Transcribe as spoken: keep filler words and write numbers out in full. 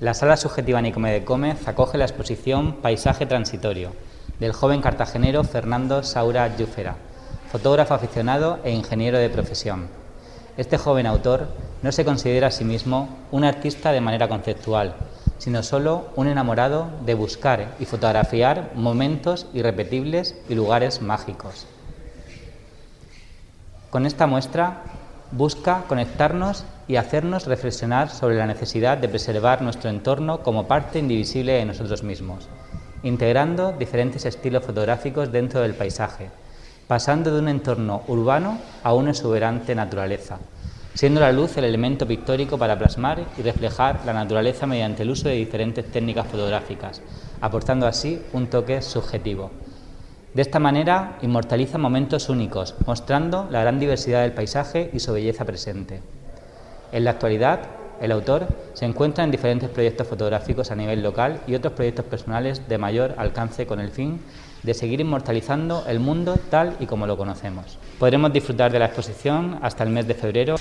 La Sala Subjetiva Nicomedes Gómez acoge la exposición Paisaje Transitorio, del joven cartagenero Fernando Saura Llúfera, fotógrafo aficionado e ingeniero de profesión. Este joven autor no se considera a sí mismo un artista de manera conceptual, sino solo un enamorado de buscar y fotografiar momentos irrepetibles y lugares mágicos. Con esta muestra busca conectarnos y hacernos reflexionar sobre la necesidad de preservar nuestro entorno como parte indivisible de nosotros mismos, integrando diferentes estilos fotográficos dentro del paisaje, pasando de un entorno urbano a una exuberante naturaleza, siendo la luz el elemento pictórico para plasmar y reflejar la naturaleza mediante el uso de diferentes técnicas fotográficas, aportando así un toque subjetivo. De esta manera inmortaliza momentos únicos, mostrando la gran diversidad del paisaje y su belleza presente. En la actualidad, el autor se encuentra en diferentes proyectos fotográficos a nivel local y otros proyectos personales de mayor alcance con el fin de seguir inmortalizando el mundo tal y como lo conocemos. Podremos disfrutar de la exposición hasta el mes de febrero.